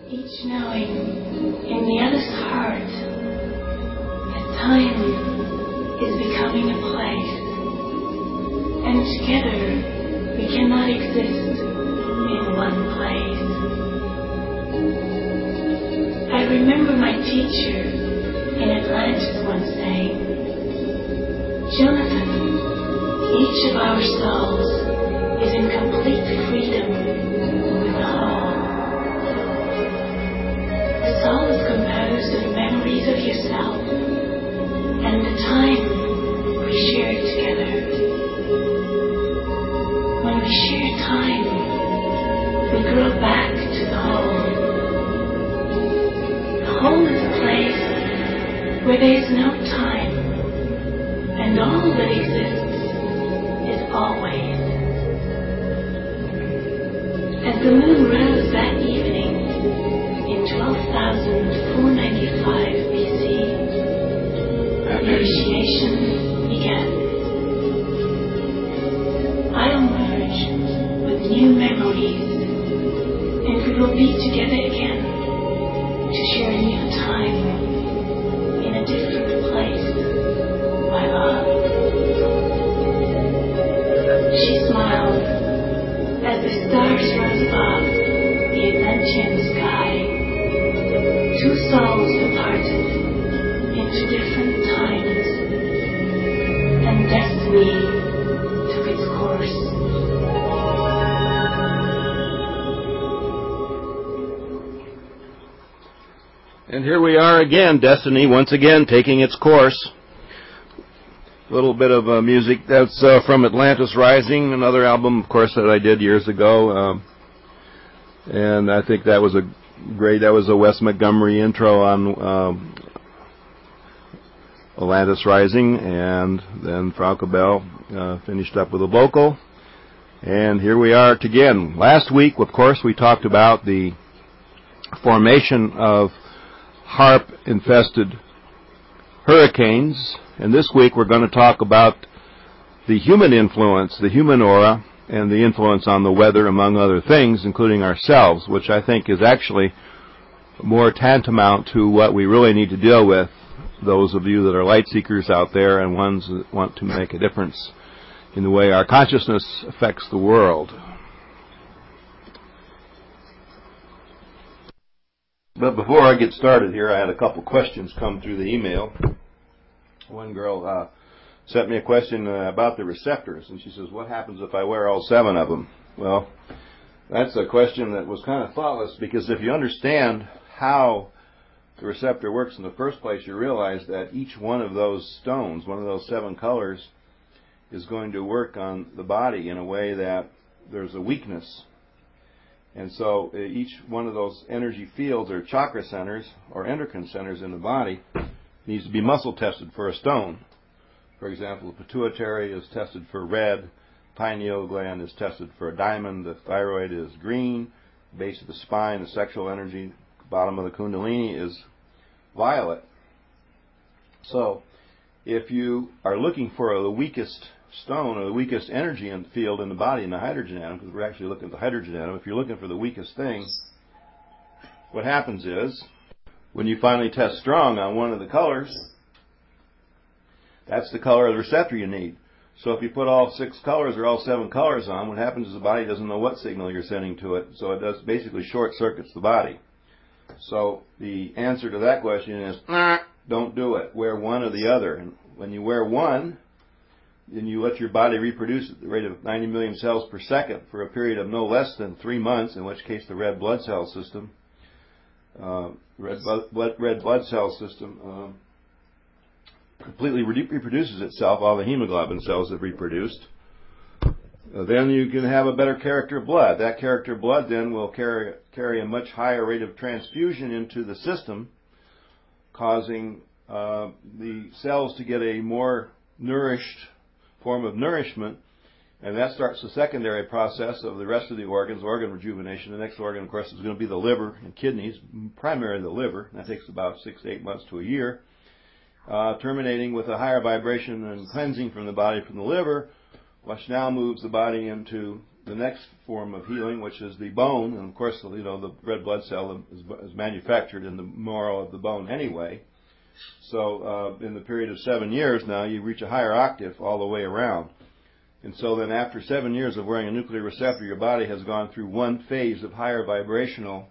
each knowing in the other's heart that time is becoming a place, and together we cannot exist in one place. I remember my teacher in Atlantis once saying, "Jonathan, each of our souls is in complete freedom with the whole. The soul is composed of memories of yourself and the time we shared together. When we share time, we grow back to the whole. The whole is a place where there is no time, and all that exists is always." As the moon rose that evening in 12,495 BC, initiation began. I'll merge with new memories, and we will be together again to share a new time in a different place, my love. She smiled as the stars rose above the Atlantean sky. Two souls departed into different times, and destiny took its course. And here we are again, destiny once again taking its course. A little bit of music that's from Atlantis Rising, another album, of course, that I did years ago. And I think that was a Wes Montgomery intro on Atlantis Rising, and then Frauke Bell finished up with a vocal. And here we are again. Last week, of course, we talked about the formation of HAARP-infested hurricanes, and this week we're going to talk about the human influence, the human aura, and the influence on the weather, among other things, including ourselves, which I think is actually more tantamount to what we really need to deal with, those of you that are light seekers out there and ones that want to make a difference in the way our consciousness affects the world. But before I get started here, I had a couple questions come through the email. One girl sent me a question about the receptors, and she says, "What happens if I wear all 7 of them?" Well, that's a question that was kind of thoughtless, because if you understand how the receptor works in the first place, you realize that each one of those stones, one of those 7 colors, is going to work on the body in a way that there's a weakness. And so each one of those energy fields or chakra centers or endocrine centers in the body needs to be muscle tested for a stone. For example, the pituitary is tested for red, pineal gland is tested for a diamond, the thyroid is green, base of the spine, the sexual energy, bottom of the kundalini is violet. So if you are looking for the weakest stone or the weakest energy field in the body in the hydrogen atom, because we're actually looking at the hydrogen atom, if you're looking for the weakest thing, what happens is when you finally test strong on one of the colors, that's the color of the receptor you need. So if you put all 6 colors or all 7 colors on, what happens is the body doesn't know what signal you're sending to it, so it does basically short circuits the body. So the answer to that question is, don't do it. Wear one or the other. And when you wear one, then you let your body reproduce at the rate of 90 million cells per second for a period of no less than 3 months, in which case the red blood cell system completely reproduces itself. All the hemoglobin cells have reproduced. Then you can have a better character of blood. That character of blood then will carry a much higher rate of transfusion into the system, causing the cells to get a more nourished form of nourishment, and that starts the secondary process of the rest of the organs, organ rejuvenation. The next organ, of course, is going to be the liver and kidneys, primarily the liver. That takes about 6 to 8 months to a year, terminating with a higher vibration and cleansing from the body from the liver, which now moves the body into the next form of healing, which is the bone. And of course, the red blood cell is manufactured in the marrow of the bone anyway. So in the period of 7 years now, you reach a higher octave all the way around. And so then after 7 years of wearing a nuclear receptor, your body has gone through one phase of higher vibrational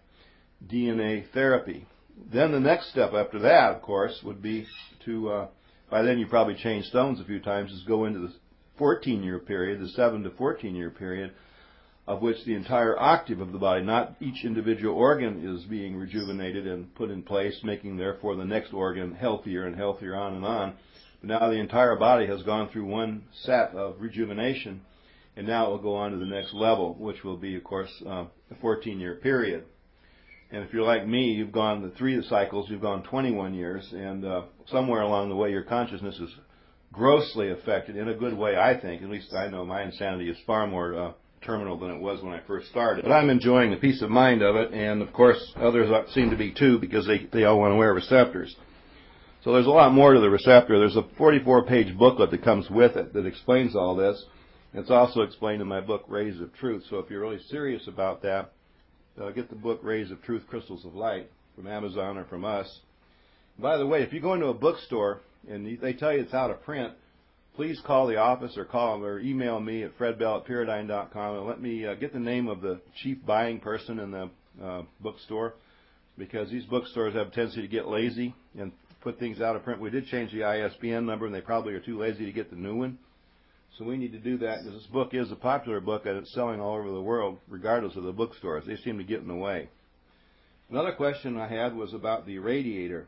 DNA therapy. Then the next step after that, of course, would be to, by then you probably changed stones a few times, is go into the 14-year period, the 7 to 14-year period, of which the entire octave of the body, not each individual organ, is being rejuvenated and put in place, making therefore the next organ healthier and healthier on and on. But now the entire body has gone through one set of rejuvenation, and now it will go on to the next level, which will be, of course, a 14-year period. And if you're like me, you've gone the 3 cycles, you've gone 21 years, and somewhere along the way your consciousness is grossly affected, in a good way, I think. At least I know my insanity is far more terminal than it was when I first started. But I'm enjoying the peace of mind of it, and of course others seem to be too, because they all want to wear receptors. So there's a lot more to the receptor. There's a 44-page booklet that comes with it that explains all this. It's also explained in my book, Rays of Truth. So if you're really serious about that, get the book Rays of Truth, Crystals of Light from Amazon or from us. By the way, if you go into a bookstore and they tell you it's out of print, please call the office or email me at fredbell@pyridine.com and let me get the name of the chief buying person in the bookstore, because these bookstores have a tendency to get lazy and put things out of print. We did change the ISBN number, and they probably are too lazy to get the new one. So we need to do that, because this book is a popular book and it's selling all over the world, regardless of the bookstores. They seem to get in the way. Another question I had was about the irradiator.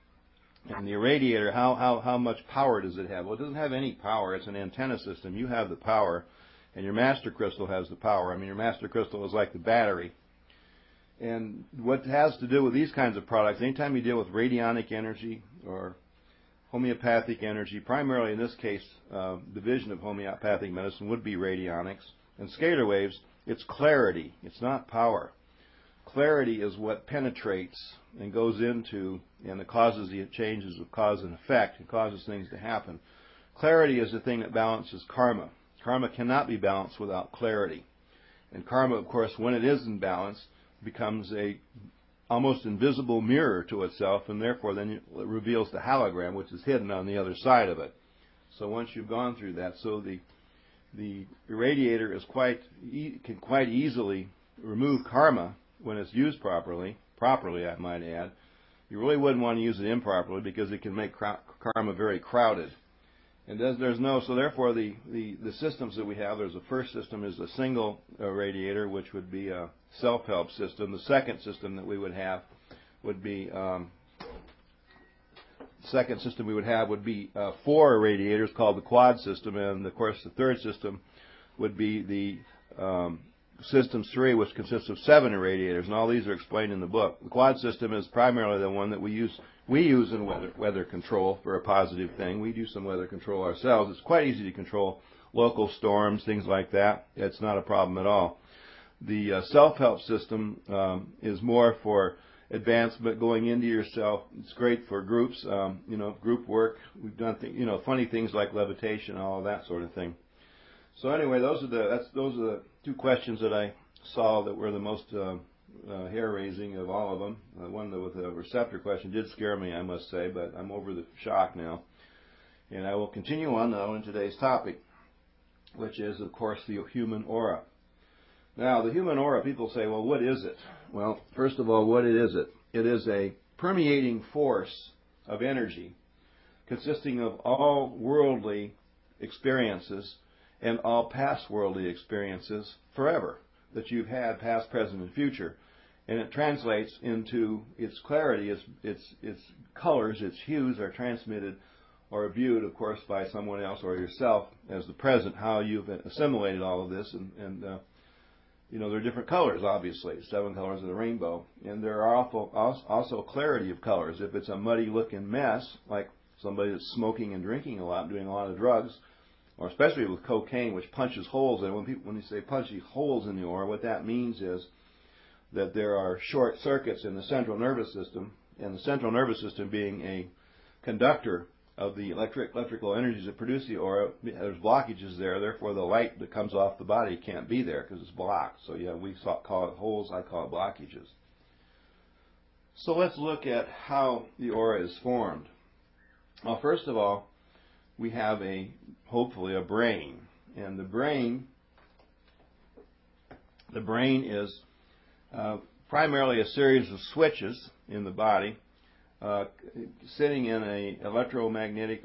And the irradiator, how much power does it have? Well, it doesn't have any power. It's an antenna system. You have the power, and your master crystal has the power. I mean, your master crystal is like the battery. And what has to do with these kinds of products, anytime you deal with radionic energy or homeopathic energy, primarily in this case, division of homeopathic medicine would be radionics. And scalar waves, it's clarity. It's not power. Clarity is what penetrates and goes into, and it causes the changes of cause and effect. It causes things to happen. Clarity is the thing that balances karma. Karma cannot be balanced without clarity. And karma, of course, when it is in balance, becomes a almost invisible mirror to itself, and therefore then it reveals the hologram, which is hidden on the other side of it. So once you've gone through that, so the irradiator is can quite easily remove karma when it's used properly, I might add. You really wouldn't want to use it improperly, because it can make karma very crowded. And so therefore the systems that we have, there's the first system is a single radiator, which would be a self-help system. The second system that we would have would be 4 radiators called the quad system, and of course the third system would be the System 3, which consists of 7 irradiators, and all these are explained in the book. The quad system is primarily the one that we use in weather control for a positive thing. We do some weather control ourselves. It's quite easy to control local storms, things like that. It's not a problem at all. The self-help system is more for advancement, going into yourself. It's great for groups, group work. We've done funny things like levitation, all of that sort of thing. So anyway, those are the 2 questions that I saw that were the most hair-raising of all of them. One with the receptor question did scare me, I must say, but I'm over the shock now. And I will continue on now in today's topic, which is, of course, the human aura. Now, the human aura, people say, well, what is it? Well, first of all, what is it? It is a permeating force of energy consisting of all worldly experiences and all past worldly experiences forever that you've had, past, present, and future. And it translates into its clarity, its colors, its hues are transmitted or viewed, of course, by someone else or yourself as the present, how you've assimilated all of this. And there are different colors, obviously, 7 colors of the rainbow. And there are also clarity of colors. If it's a muddy-looking mess, like somebody that's smoking and drinking a lot, doing a lot of drugs, or especially with cocaine, which punches holes in. When you say punching holes in the aura, what that means is that there are short circuits in the central nervous system, and the central nervous system being a conductor of the electrical energies that produce the aura. There's blockages there, therefore the light that comes off the body can't be there because it's blocked. So yeah, we call it holes, I call it blockages. So let's look at how the aura is formed. Well, first of all, we have hopefully a brain. And the brain is primarily a series of switches in the body, sitting in a electrolytic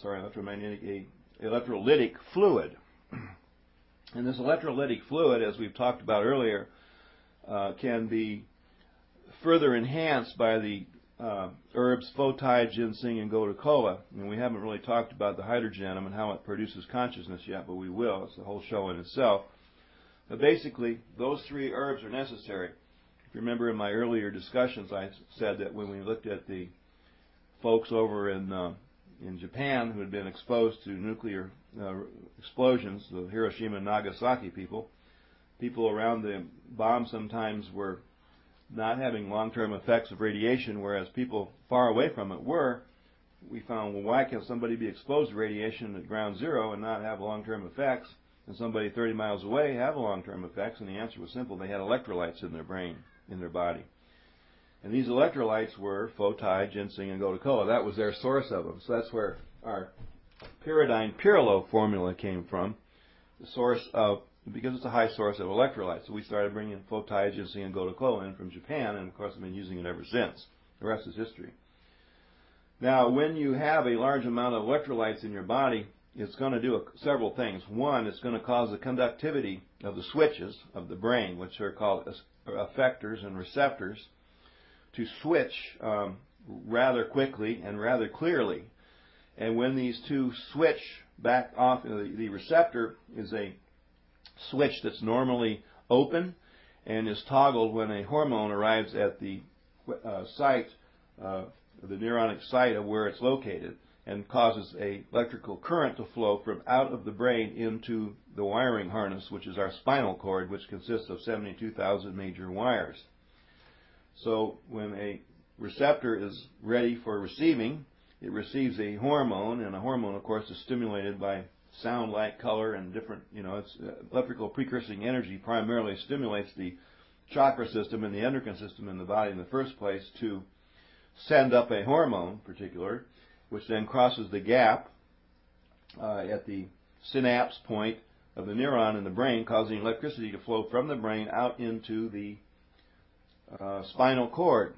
fluid. And this electrolytic fluid, as we've talked about earlier, can be further enhanced by the herbs Photai, ginseng, and gotu kola. And we haven't really talked about the hydrogen atom and how it produces consciousness yet, but we will. It's a whole show in itself. But basically, those three herbs are necessary. If you remember in my earlier discussions, I said that when we looked at the folks over in Japan who had been exposed to nuclear explosions, the Hiroshima and Nagasaki people around the bomb sometimes were not having long-term effects of radiation, whereas people far away from it were. We found, well, why can somebody be exposed to radiation at ground zero and not have long-term effects, and somebody 30 miles away have long-term effects? And the answer was simple. They had electrolytes in their brain, in their body. And these electrolytes were Photai, ginseng, and gotu kola. That was their source of them. So that's where our Pyridine Purilo formula came from, the source of, because it's a high source of electrolytes. So we started bringing Photai, ginseng, and gotu kola in from Japan, and of course I've been using it ever since. The rest is history. Now, when you have a large amount of electrolytes in your body, it's going to do several things. One, it's going to cause the conductivity of the switches of the brain, which are called effectors and receptors, to switch rather quickly and rather clearly. And when these two switch back off, the receptor is a switch that's normally open and is toggled when a hormone arrives at the site, the neuronic site of where it's located, and causes an electrical current to flow from out of the brain into the wiring harness, which is our spinal cord, which consists of 72,000 major wires. So when a receptor is ready for receiving, it receives a hormone, and a hormone, of course, is stimulated by sound, light, color, and different, it's electrical precursing energy primarily stimulates the chakra system and the endocrine system in the body in the first place to send up a hormone, in particular, which then crosses the gap at the synapse point of the neuron in the brain, causing electricity to flow from the brain out into the spinal cord.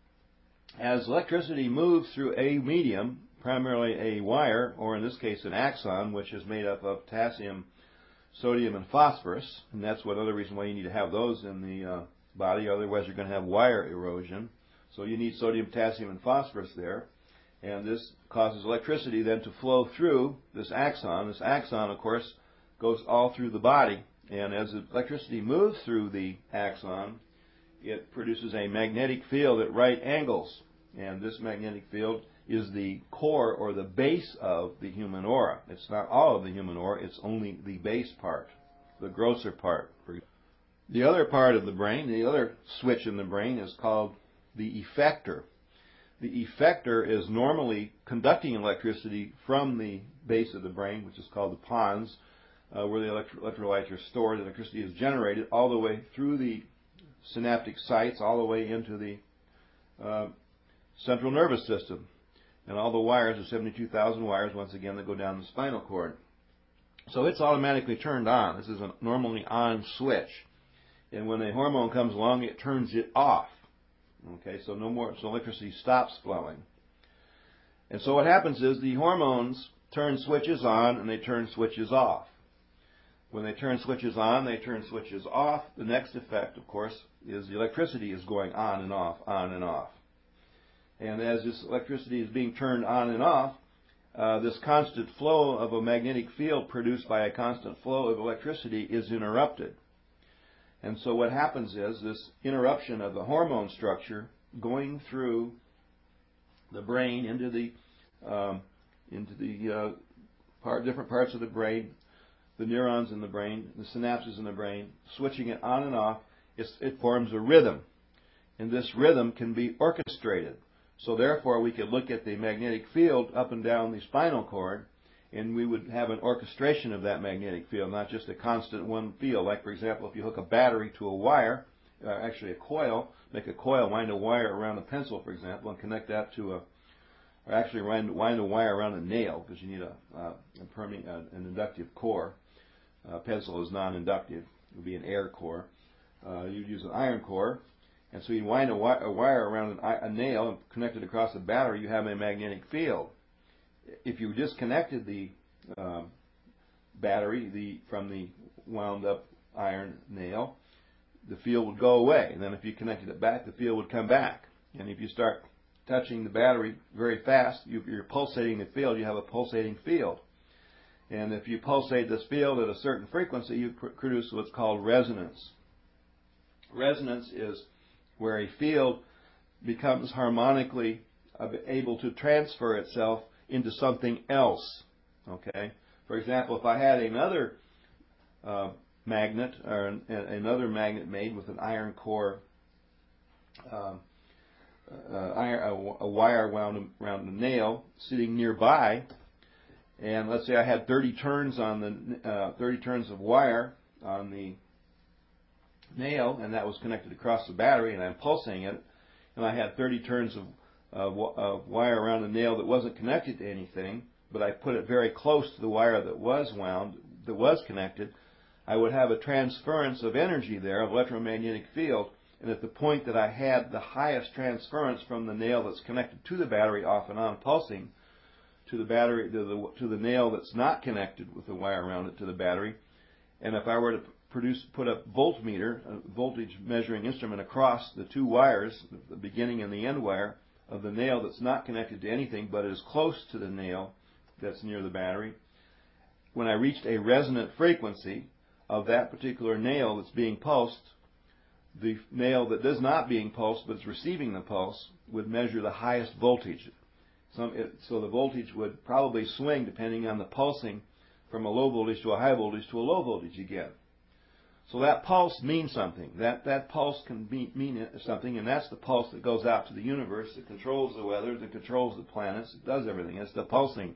As electricity moves through a medium, primarily a wire, or in this case an axon, which is made up of potassium, sodium, and phosphorus, and that's another reason why you need to have those in the body, otherwise you're going to have wire erosion. So you need sodium, potassium, and phosphorus there, and this causes electricity then to flow through this axon. This axon, of course, goes all through the body, and as the electricity moves through the axon, it produces a magnetic field at right angles, and this magnetic field is the core or the base of the human aura. It's not all of the human aura, it's only the base part, the grosser part. The other part of the brain, the other switch in the brain, is called the effector. The effector is normally conducting electricity from the base of the brain, which is called the pons, where the electrolytes are stored. Electricity is generated all the way through the synaptic sites, all the way into the central nervous system. And all the wires are 72,000 wires, once again, that go down the spinal cord. So it's automatically turned on. This is a normally on switch. And when a hormone comes along, it turns it off. Okay, so no more, so electricity stops flowing. And so what happens is the hormones turn switches on and they turn switches off. When they turn switches on, they turn switches off. The next effect, of course, is the electricity is going on and off, on and off. And as this electricity is being turned on and off, this constant flow of a magnetic field produced by a constant flow of electricity is interrupted. And so what happens is this interruption of the hormone structure going through the brain into the different parts of the brain, the neurons in the brain, the synapses in the brain, switching it on and off, it forms a rhythm. And this rhythm can be orchestrated. So therefore, we could look at the magnetic field up and down the spinal cord, and we would have an orchestration of that magnetic field, not just a constant one field. Like, for example, if you hook a battery to a wire, actually a coil, make a coil, wind a wire around a pencil, for example, and connect that to or actually wind a wire around a nail, because you need an inductive core. Pencil is non-inductive. It would be an air core. You'd use an iron core. And so you wind a wire around a nail and connect it across a battery, you have a magnetic field. If you disconnected the battery from the wound up iron nail, the field would go away. And then if you connected it back, the field would come back. And if you start touching the battery very fast, you're pulsating the field, you have a pulsating field. And if you pulsate this field at a certain frequency, you produce what's called resonance. Resonance is where a field becomes harmonically able to transfer itself into something else. Okay? For example, if I had another magnet, or another magnet made with an iron core, a wire wound around a nail sitting nearby, and let's say I had 30 turns on the 30 turns of wire on the nail, and that was connected across the battery, and I'm pulsating it, and I had 30 turns of wire around the nail that wasn't connected to anything, but I put it very close to the wire that was wound, that was connected, I would have a transference of energy there, of electromagnetic field, and at the point that I had the highest transference from the nail that's connected to the battery off and on pulsing to the battery, to the nail that's not connected with the wire around it to the battery, and if I were to put a voltmeter, a voltage measuring instrument, across the two wires, the beginning and the end wire of the nail that's not connected to anything but is close to the nail that's near the battery, when I reached a resonant frequency of that particular nail that's being pulsed, the nail that is not being pulsed but is receiving the pulse would measure the highest voltage. So the voltage would probably swing depending on the pulsing from a low voltage to a high voltage to a low voltage again. So that pulse means something. That pulse can mean something, and that's the pulse that goes out to the universe, that controls the weather, that controls the planets, it does everything. It's the pulsing.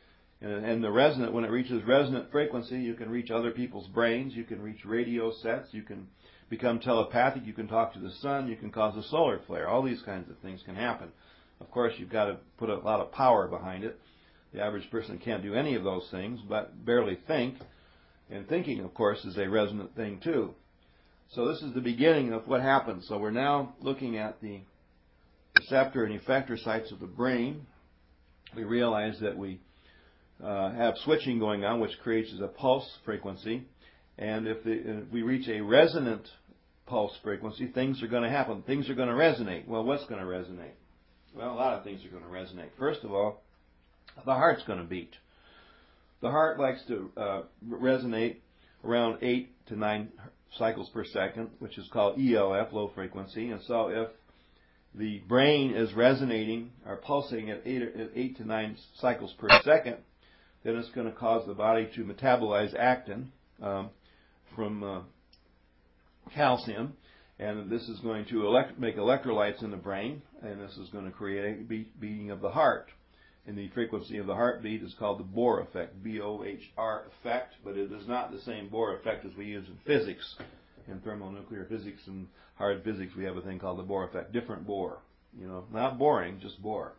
And the resonant, when it reaches resonant frequency, you can reach other people's brains, you can reach radio sets, you can become telepathic, you can talk to the sun, you can cause a solar flare. All these kinds of things can happen. Of course, you've got to put a lot of power behind it. The average person can't do any of those things, but barely think. And thinking, of course, is a resonant thing too. So this is the beginning of what happens. So we're now looking at the receptor and effector sites of the brain. We realize that we have switching going on, which creates a pulse frequency. And if we reach a resonant pulse frequency, things are going to happen. Things are going to resonate. Well, what's going to resonate? Well, a lot of things are going to resonate. First of all, the heart's going to beat. The heart likes to resonate around 8 to 9 cycles per second, which is called ELF, low frequency. And so if the brain is resonating or pulsing at 8 to 9 cycles per second, then it's going to cause the body to metabolize actin from calcium. And this is going to make electrolytes in the brain, and this is going to create a beating of the heart. And the frequency of the heartbeat is called the Bohr effect, B-O-H-R effect, but it is not the same Bohr effect as we use in physics. In thermonuclear physics and hard physics, we have a thing called the Bohr effect, different Bohr. Not boring, just Bohr.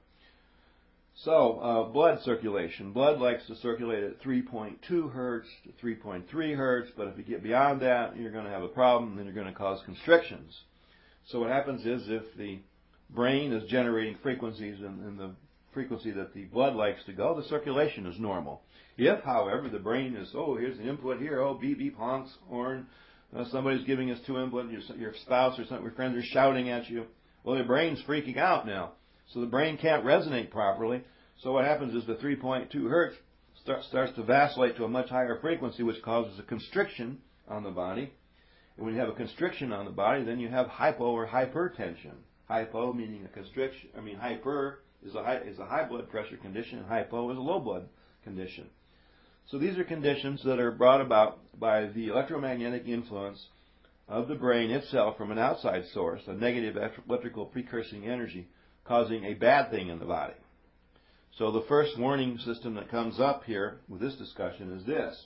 So, blood circulation. Blood likes to circulate at 3.2 hertz to 3.3 hertz, but if you get beyond that, you're going to have a problem, and then you're going to cause constrictions. So what happens is, if the brain is generating frequencies in the frequency that the blood likes to go, the circulation is normal. If, however, the brain is, here's an input here, beep, beep, honks, horn, somebody's giving us 2 input, your spouse or some of your friends are shouting at you, well, the brain's freaking out now. So the brain can't resonate properly. So what happens is the 3.2 hertz starts to vacillate to a much higher frequency, which causes a constriction on the body. And when you have a constriction on the body, then you have hypo or hypertension. Hypo meaning a constriction, hyper is a high blood pressure condition, and hypo is a low blood condition. So these are conditions that are brought about by the electromagnetic influence of the brain itself from an outside source, a negative electrical precursing energy causing a bad thing in the body. So the first warning system that comes up here with this discussion is this.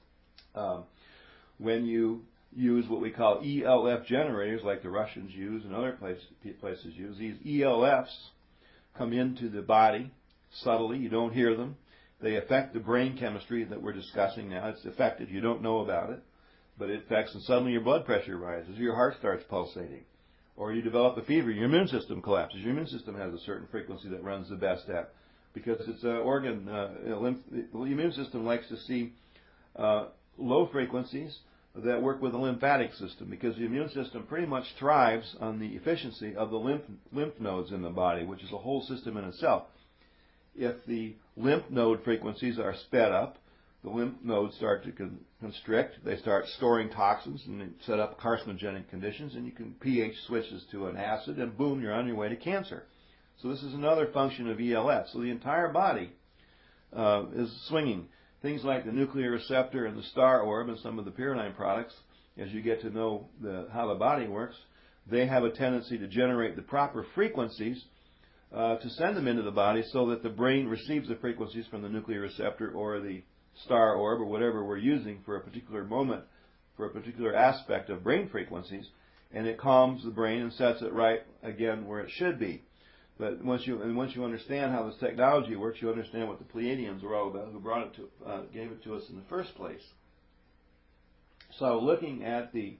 When you use what we call ELF generators, like the Russians use and other places use, these ELFs come into the body subtly. You don't hear them. They affect the brain chemistry that we're discussing now. It's affected. You don't know about it, but it affects, and suddenly your blood pressure rises, your heart starts pulsating, or you develop a fever, your immune system collapses. Your immune system has a certain frequency that runs the best at, because it's an organ. The immune system likes to see low frequencies that work with the lymphatic system, because the immune system pretty much thrives on the efficiency of the lymph nodes in the body, which is a whole system in itself. If the lymph node frequencies are sped up, the lymph nodes start to constrict. They start storing toxins and they set up carcinogenic conditions, and you can pH switches to an acid, and boom, you're on your way to cancer. So this is another function of ELF. So the entire body is swinging. Things like the nuclear receptor and the star orb and some of the Pyridine products, as you get to know how the body works, they have a tendency to generate the proper frequencies to send them into the body, so that the brain receives the frequencies from the nuclear receptor or the star orb or whatever we're using for a particular moment, for a particular aspect of brain frequencies, and it calms the brain and sets it right again where it should be. But once you understand how this technology works, you understand what the Pleiadians were all about, who brought it to, gave it to us in the first place. So, looking at the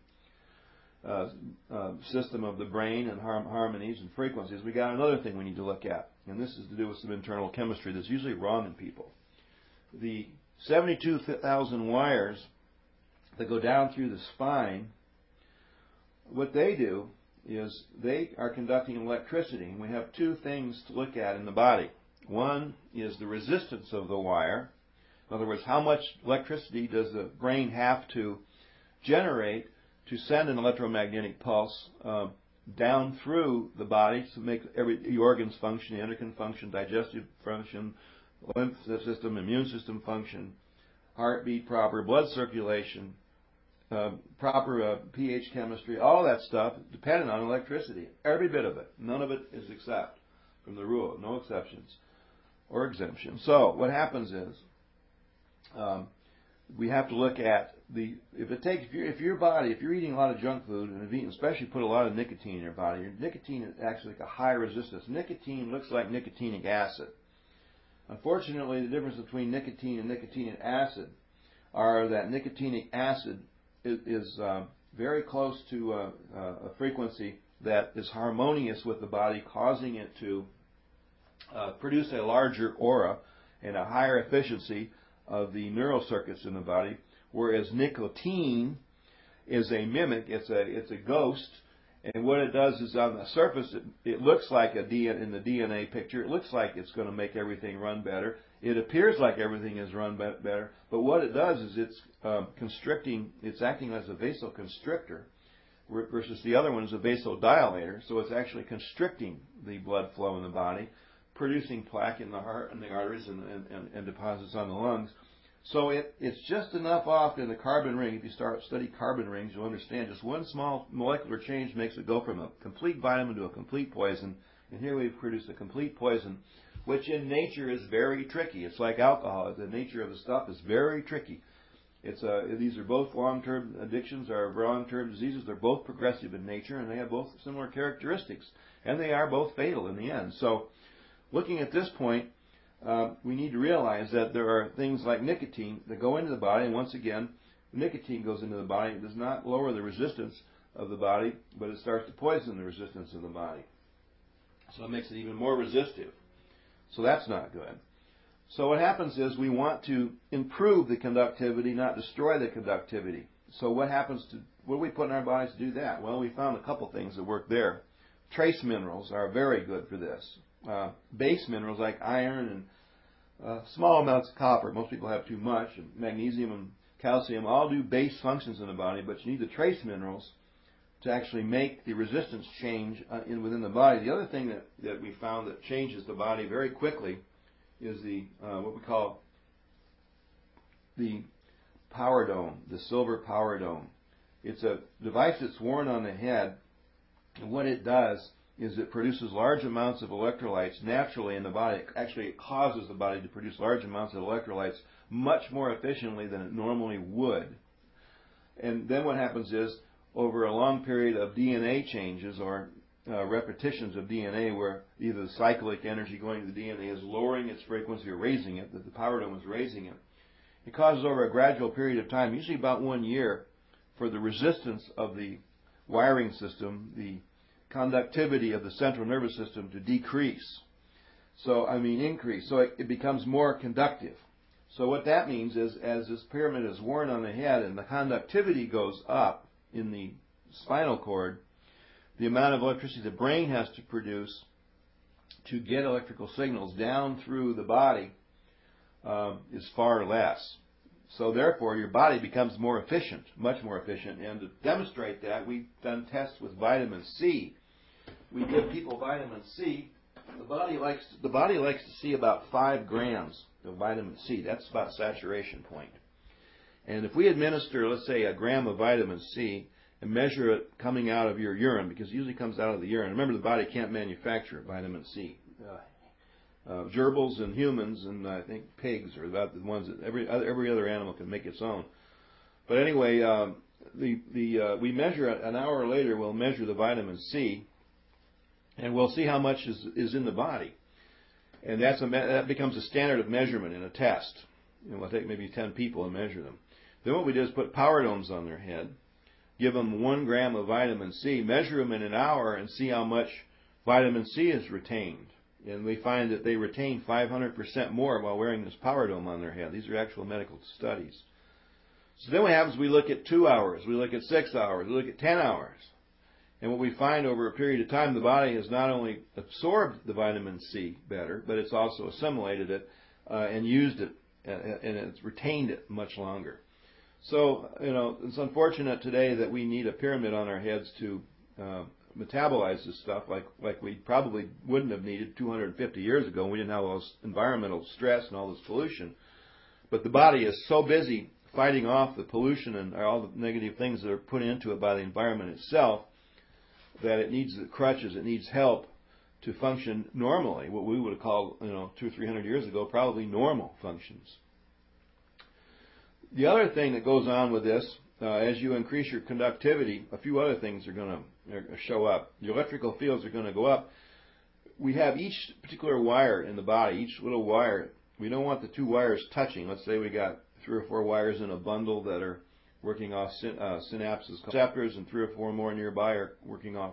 system of the brain and harmonies and frequencies, we got another thing we need to look at, and this is to do with some internal chemistry that's usually wrong in people. The 72,000 wires that go down through the spine, what they do is they are conducting electricity, and we have two things to look at in the body. One is the resistance of the wire. In other words, how much electricity does the brain have to generate to send an electromagnetic pulse down through the body to make the organs function, the endocrine function, digestive function, lymph system, immune system function, heartbeat proper, blood circulation, proper pH chemistry, all that stuff dependent on electricity. Every bit of it. None of it is except from the rule. No exceptions or exemptions. So what happens is we have to look at if you're eating a lot of junk food and have eaten, especially put a lot of nicotine in your body, your nicotine is actually like a high resistance. Nicotine looks like nicotinic acid. Unfortunately, the difference between nicotine and nicotinic acid are that nicotinic acid is very close to a frequency that is harmonious with the body, causing it to produce a larger aura and a higher efficiency of the neural circuits in the body, whereas nicotine is a mimic, it's a ghost, and what it does is on the surface it looks like in the DNA picture, it looks like it's going to make everything run better. It appears like everything is run better, but what it does is it's constricting, it's acting as a vasoconstrictor, versus the other one is a vasodilator, so it's actually constricting the blood flow in the body, producing plaque in the heart and the arteries and deposits on the lungs. So it's just enough off in the carbon ring. If you study carbon rings, you'll understand just one small molecular change makes it go from a complete vitamin to a complete poison. And here we've produced a complete poison, which in nature is very tricky. It's like alcohol. The nature of the stuff is very tricky. These are both long-term addictions or long-term diseases. They're both progressive in nature, and they have both similar characteristics. And they are both fatal in the end. So looking at this point, we need to realize that there are things like nicotine that go into the body, and once again, nicotine goes into the body. It does not lower the resistance of the body, but it starts to poison the resistance of the body. So it makes it even more resistive. So that's not good. So what happens is we want to improve the conductivity, not destroy the conductivity. So what do we put in our bodies to do that? Well, we found a couple things that work there. Trace minerals are very good for this. Base minerals like iron and small amounts of copper. Most people have too much. And magnesium and calcium all do base functions in the body, but you need the trace minerals to actually make the resistance change within the body. The other thing that we found that changes the body very quickly is what we call the power dome, the silver power dome. It's a device that's worn on the head, and what it does is it produces large amounts of electrolytes naturally in the body. Actually, it causes the body to produce large amounts of electrolytes much more efficiently than it normally would. And then what happens is, over a long period of DNA changes or repetitions of DNA, where either the cyclic energy going to the DNA is lowering its frequency or raising it, that the power dome is raising it, it causes over a gradual period of time, usually about 1 year, for the resistance of the wiring system, the conductivity of the central nervous system to decrease. Increase. So it becomes more conductive. So what that means is, as this pyramid is worn on the head and the conductivity goes up in the spinal cord, the amount of electricity the brain has to produce to get electrical signals down through the body is far less. So therefore, your body becomes more efficient, much more efficient. And to demonstrate that, we've done tests with vitamin C. We give people vitamin C. The body likes to see about 5 grams of vitamin C. That's about saturation point. And if we administer, let's say, 1 gram of vitamin C and measure it coming out of your urine, because it usually comes out of the urine. Remember, the body can't manufacture vitamin C. Gerbils and humans and I think pigs are about the ones that every other animal can make its own. But anyway, we measure it an hour later. We'll measure the vitamin C, and we'll see how much is in the body, and that becomes a standard of measurement in a test. And we'll take maybe 10 people and measure them. Then what we do is put power domes on their head, give them 1 gram of vitamin C, measure them in an hour, and see how much vitamin C is retained. And we find that they retain 500% more while wearing this power dome on their head. These are actual medical studies. So then what happens, we look at 2 hours, we look at 6 hours, we look at 10 hours. And what we find over a period of time, the body has not only absorbed the vitamin C better, but it's also assimilated it and used it, and it's retained it much longer. So, it's unfortunate today that we need a pyramid on our heads to metabolize this stuff like we probably wouldn't have needed 250 years ago when we didn't have all this environmental stress and all this pollution. But the body is so busy fighting off the pollution and all the negative things that are put into it by the environment itself that it needs the crutches, it needs help to function normally, what we would have called, 200 or 300 years ago, probably normal functions. The other thing that goes on with this, as you increase your conductivity, a few other things are going to show up. The electrical fields are going to go up. We have each particular wire in the body, each little wire. We don't want the 2 wires touching. Let's say we got 3 or 4 wires in a bundle that are working off synapses, receptors, and 3 or 4 more nearby are working off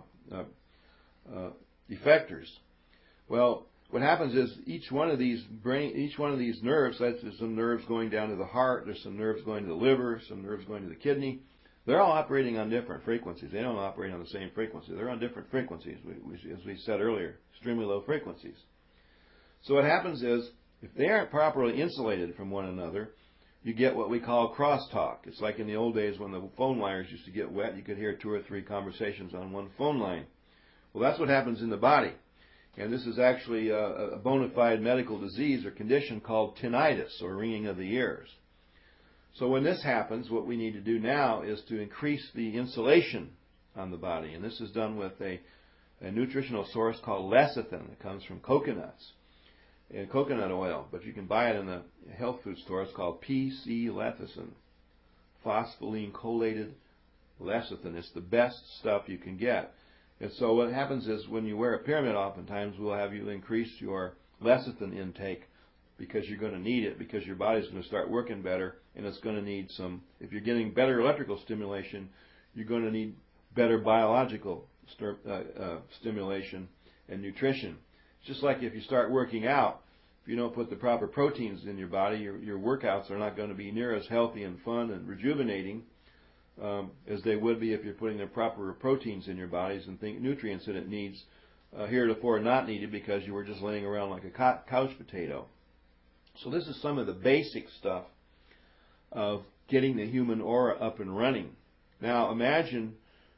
effectors. Well, what happens is each one of these nerves, there's some nerves going down to the heart, there's some nerves going to the liver, some nerves going to the kidney. They're all operating on different frequencies. They don't operate on the same frequency. They're on different frequencies, as we said earlier, extremely low frequencies. So what happens is, if they aren't properly insulated from one another, you get what we call crosstalk. It's like in the old days when the phone wires used to get wet, you could hear 2 or 3 conversations on one phone line. Well, that's what happens in the body. And this is actually a bona fide medical disease or condition called tinnitus, or ringing of the ears. So when this happens, what we need to do now is to increase the insulation on the body. And this is done with a nutritional source called lecithin that comes from coconuts and coconut oil. But you can buy it in the health food store. It's called P-C-lecithin, phospholine collated lecithin. It's the best stuff you can get. And so what happens is when you wear a pyramid, oftentimes we'll have you increase your lecithin intake because you're going to need it, because your body's going to start working better, and it's going to need some, if you're getting better electrical stimulation, you're going to need better biological stimulation and nutrition. It's just like if you start working out, if you don't put the proper proteins in your body, your workouts are not going to be near as healthy and fun and rejuvenating as they would be if you're putting the proper proteins in your bodies and nutrients that it needs, heretofore not needed because you were just laying around like a couch potato. So this is some of the basic stuff of getting the human aura up and running. Now imagine,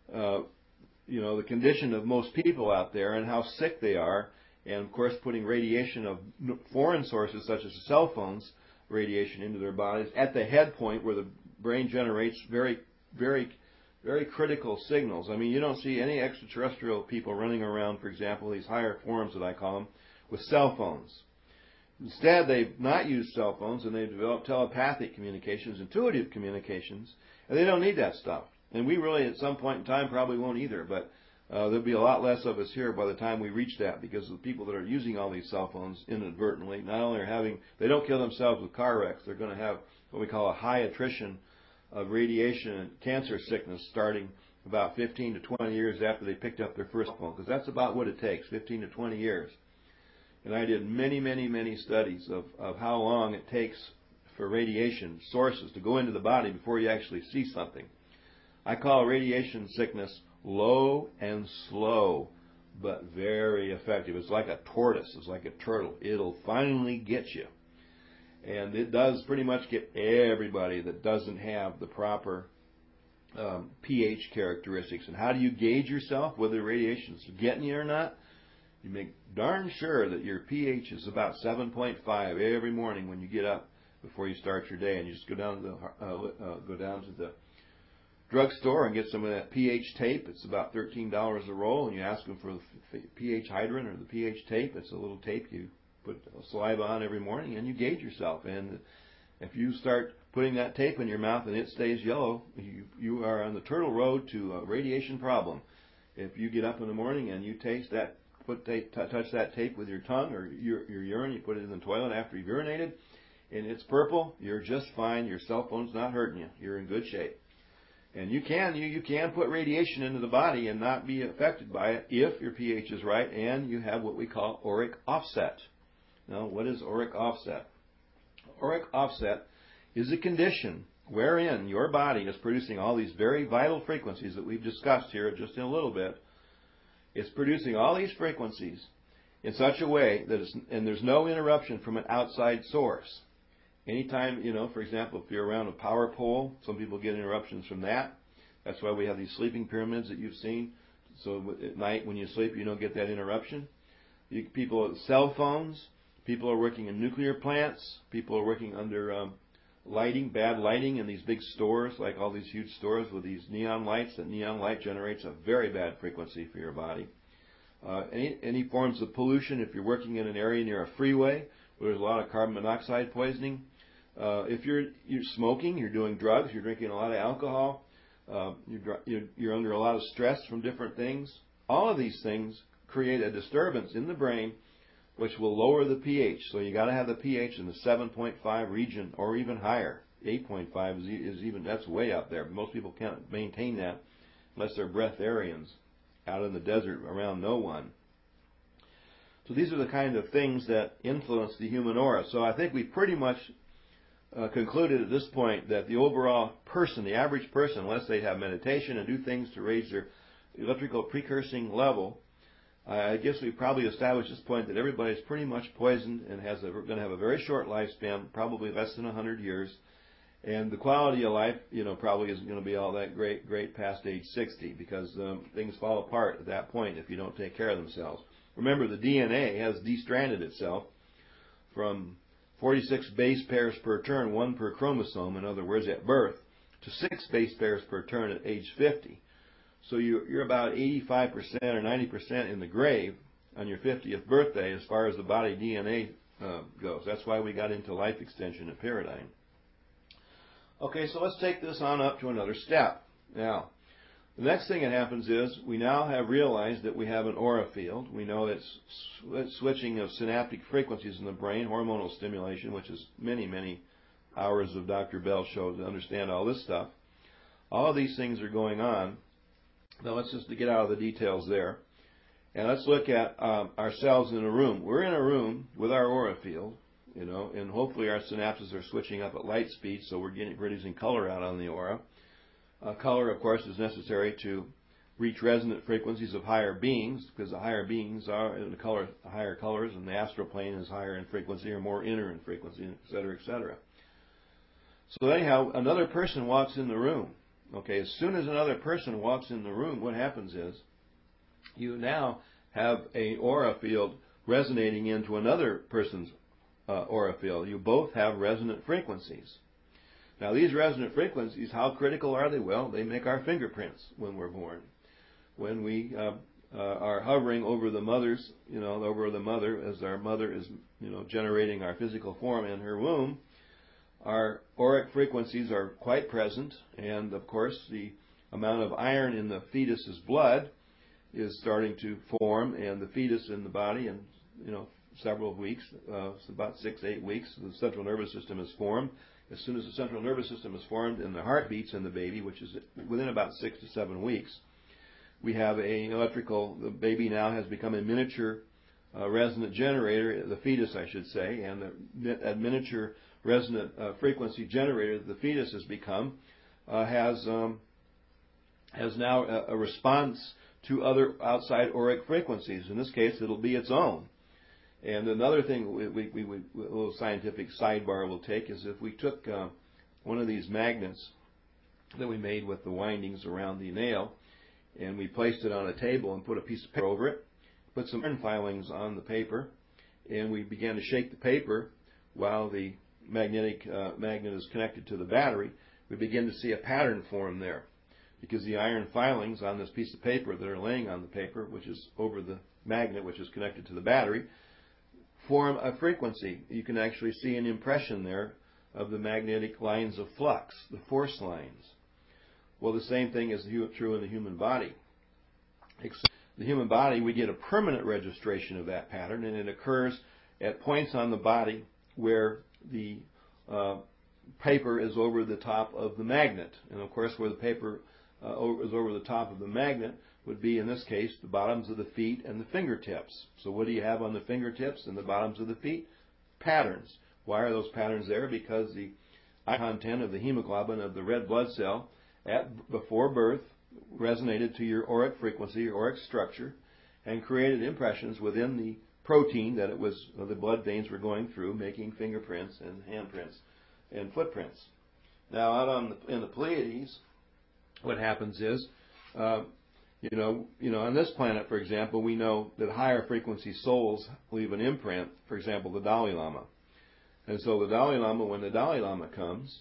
the condition of most people out there and how sick they are, and of course putting radiation of foreign sources such as cell phones radiation into their bodies at the head point where the brain generates very, very very critical signals. I mean, you don't see any extraterrestrial people running around, for example, these higher forms that I call them, with cell phones. Instead, they've not used cell phones, and they've developed telepathic communications, intuitive communications, and they don't need that stuff. And we really, at some point in time, probably won't either, but there'll be a lot less of us here by the time we reach that, because the people that are using all these cell phones inadvertently, not only they don't kill themselves with car wrecks, they're going to have what we call a high attrition of radiation and cancer sickness starting about 15 to 20 years after they picked up their first phone, because that's about what it takes, 15 to 20 years. And I did many studies of how long it takes for radiation sources to go into the body before you actually see something. I call radiation sickness low and slow, but very effective. It's like a tortoise. It's like a turtle. It'll finally get you. And it does pretty much get everybody that doesn't have the proper pH characteristics. And how do you gauge yourself, whether radiation's getting you or not? You make darn sure that your pH is about 7.5 every morning when you get up before you start your day, and you just go down to the drugstore and get some of that pH tape. It's about $13 a roll, and you ask them for the pH hydrant or the pH tape. It's a little tape you put saliva on every morning, and you gauge yourself. And if you start putting that tape in your mouth and it stays yellow, you are on the turtle road to a radiation problem. If you get up in the morning and you taste that, touch that tape with your tongue or your urine, you put it in the toilet after you've urinated, and it's purple, you're just fine. Your cell phone's not hurting you. You're in good shape. And you can put radiation into the body and not be affected by it if your pH is right and you have what we call auric offset. Now, what is auric offset? Auric offset is a condition wherein your body is producing all these very vital frequencies that we've discussed here just in a little bit. It's producing all these frequencies in such a way that and there's no interruption from an outside source. Anytime, for example, if you're around a power pole, some people get interruptions from that. That's why we have these sleeping pyramids that you've seen. So at night when you sleep, you don't get that interruption. People with cell phones, people are working in nuclear plants, people are working under bad lighting in these big stores, like all these huge stores with these neon lights. That neon light generates a very bad frequency for your body. Any forms of pollution, if you're working in an area near a freeway where there's a lot of carbon monoxide poisoning, if you're smoking, you're doing drugs, you're drinking a lot of alcohol, you're under a lot of stress from different things, all of these things create a disturbance in the brain which will lower the pH. So you got to have the pH in the 7.5 region or even higher. 8.5 is even, that's way up there. Most people can't maintain that unless they're breatharians out in the desert around no one. So these are the kind of things that influence the human aura. So I think we pretty much concluded at this point that the overall person, the average person, unless they have meditation and do things to raise their electrical precursing level, I guess we probably established at this point that everybody's pretty much poisoned and going to have a very short lifespan, probably less than 100 years. And the quality of life, probably isn't going to be all that great past age 60, because things fall apart at that point if you don't take care of themselves. Remember, the DNA has destranded itself from 46 base pairs per turn, 1 per chromosome, in other words, at birth, to 6 base pairs per turn at age 50. So you're about 85% or 90% in the grave on your 50th birthday as far as the body DNA goes. That's why we got into life extension at Paradigm. Okay, so let's take this on up to another step. Now, the next thing that happens is we now have realized that we have an aura field. We know it's switching of synaptic frequencies in the brain, hormonal stimulation, which is many hours of Dr. Bell's show to understand all this stuff. All of these things are going on. Now let's just get out of the details there. And let's look at ourselves in a room. We're in a room with our aura field, and hopefully our synapses are switching up at light speed, so we're producing color out on the aura. Color, of course, is necessary to reach resonant frequencies of higher beings, because the higher beings are in the higher colors, and the astral plane is higher in frequency or more inner in frequency, et cetera, et cetera. So anyhow, another person walks in the room. Okay, as soon as another person walks in the room, what happens is you now have an aura field resonating into another person's aura field. You both have resonant frequencies. Now, these resonant frequencies, how critical are they? Well, they make our fingerprints when we're born. When we are hovering over the mother's, over the mother, as our mother is, generating our physical form in her womb, our auric frequencies are quite present, and of course the amount of iron in the fetus's blood is starting to form, and the fetus in the body in several weeks, about 6 to 8 weeks, the central nervous system is formed. As soon as the central nervous system is formed and the heart beats in the baby, which is within about 6 to 7 weeks, we have the baby now has become a miniature resonant generator, the fetus I should say, and a miniature resonant frequency generator that the fetus has become has now a response to other outside auric frequencies. In this case, it'll be its own. And another thing, a little scientific sidebar we'll take is if we took one of these magnets that we made with the windings around the nail, and we placed it on a table and put a piece of paper over it, put some iron filings on the paper, and we began to shake the paper while the magnet is connected to the battery, we begin to see a pattern form there. Because the iron filings on this piece of paper that are laying on the paper, which is over the magnet, which is connected to the battery, form a frequency. You can actually see an impression there of the magnetic lines of flux, the force lines. Well, the same thing is true in the human body. The human body, we get a permanent registration of that pattern, and it occurs at points on the body where the paper is over the top of the magnet. And of course, where the paper is over the top of the magnet would be, in this case, the bottoms of the feet and the fingertips. So what do you have on the fingertips and the bottoms of the feet? Patterns. Why are those patterns there? Because the iron content of the hemoglobin of the red blood cell before birth resonated to your auric frequency, your auric structure, and created impressions within the protein that the blood veins were going through, making fingerprints and handprints and footprints. Now, out in the Pleiades, what happens is, on this planet, for example, we know that higher frequency souls leave an imprint, for example, the Dalai Lama. And so the Dalai Lama, when the Dalai Lama comes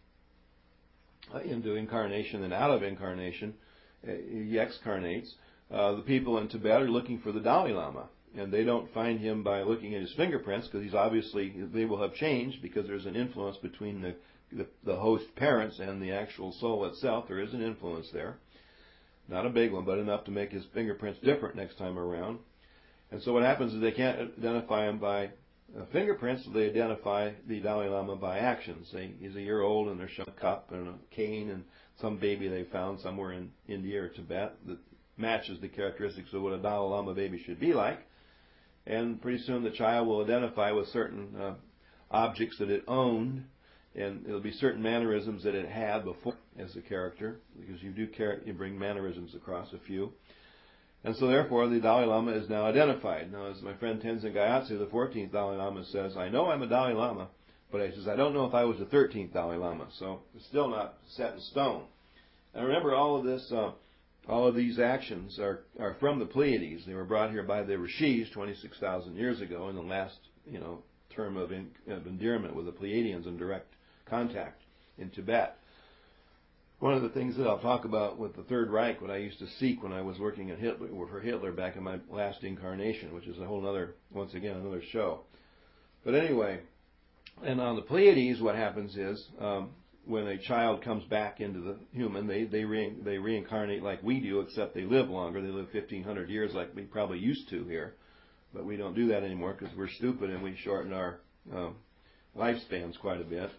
into incarnation and out of incarnation, he excarnates, the people in Tibet are looking for the Dalai Lama. And they don't find him by looking at his fingerprints, because they will have changed, because there's an influence between the host parents and the actual soul itself. There is an influence there. Not a big one, but enough to make his fingerprints different next time around. And so what happens is they can't identify him by fingerprints, so they identify the Dalai Lama by actions. He's a year old, and they're showing a cup and a cane and some baby they found somewhere in India or Tibet that matches the characteristics of what a Dalai Lama baby should be like. And pretty soon the child will identify with certain objects that it owned, and it'll be certain mannerisms that it had before as a character, because you bring mannerisms across a few. And so therefore the Dalai Lama is now identified. Now, as my friend Tenzin Gyatso, the 14th Dalai Lama, says, I know I'm a Dalai Lama, but he says, I don't know if I was the 13th Dalai Lama. So it's still not set in stone. And remember, all of these actions are from the Pleiades. They were brought here by the Rishis 26,000 years ago in the last term of endearment with the Pleiadians in direct contact in Tibet. One of the things that I'll talk about with the Third Reich, what I used to seek when I was working for Hitler back in my last incarnation, which is a whole other, once again, another show. But anyway, and on the Pleiades, what happens is, when a child comes back into the human, they reincarnate like we do, except they live longer. They live 1,500 years like we probably used to here. But we don't do that anymore because we're stupid and we shorten our lifespans quite a bit.